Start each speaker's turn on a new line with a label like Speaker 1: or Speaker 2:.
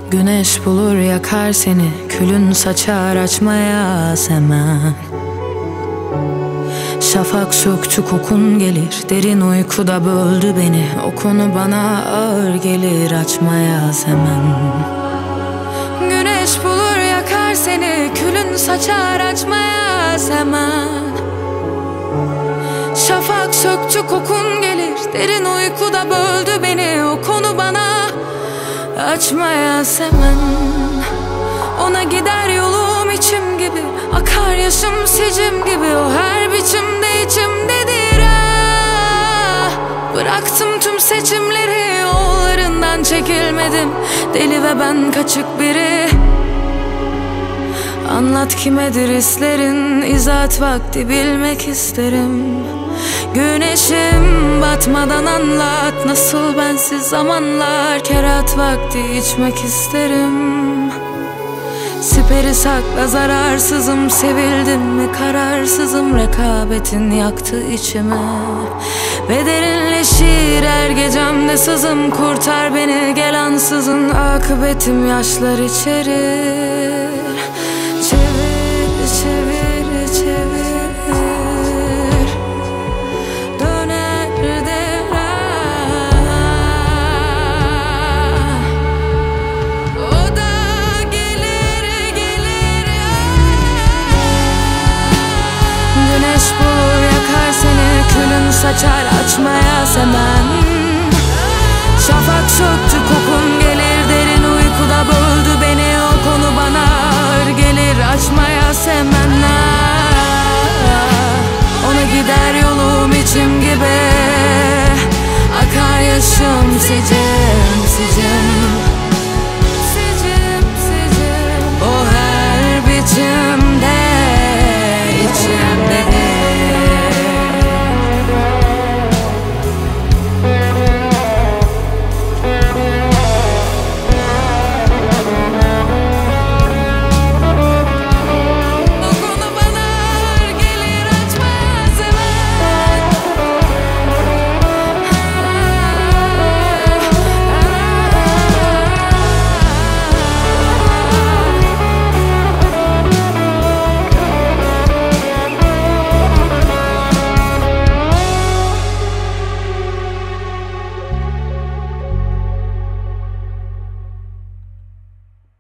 Speaker 1: Güneş bulur yakar seni, külün saçar açmaya hemen. Şafak söktü kokun gelir, derin uykuda böldü beni. O konu bana ağır gelir, açmaya hemen. Güneş bulur yakar seni, külün saçar açmaya hemen. Şafak söktü kokun gelir, derin uykuda böldü beni. O konu bana açmaya hemen. Ona gider yolum içim gibi, akar yaşım sicim gibi. O her biçimde içimdedir ah. Bıraktım tüm seçimleri, yollarından çekilmedim. Deli ve ben kaçık biri. Anlat kimedir hislerin, izah vakti bilmek isterim. Güneşim batmadan anlat, nasıl bensiz zamanlar. Kerat vakti içmek isterim. Siperi sakla zararsızım, sevildim mi kararsızım. Rekabetin yaktı içime ve derinleşir her gecemde sızım. Kurtar beni gel ansızın, akıbetim yaşlar içerir. Çevir çevir çevir, döner devran. O da gelir gelir Güneş bulur yakar seni, külün saçar açmaya hemen. Şafak söktü kokun gelir, derin uykuda böldü beni. O konu bana ağır gelir, açmaya hemen. Ona gider yolum içim gibi, akar yaşım sicil.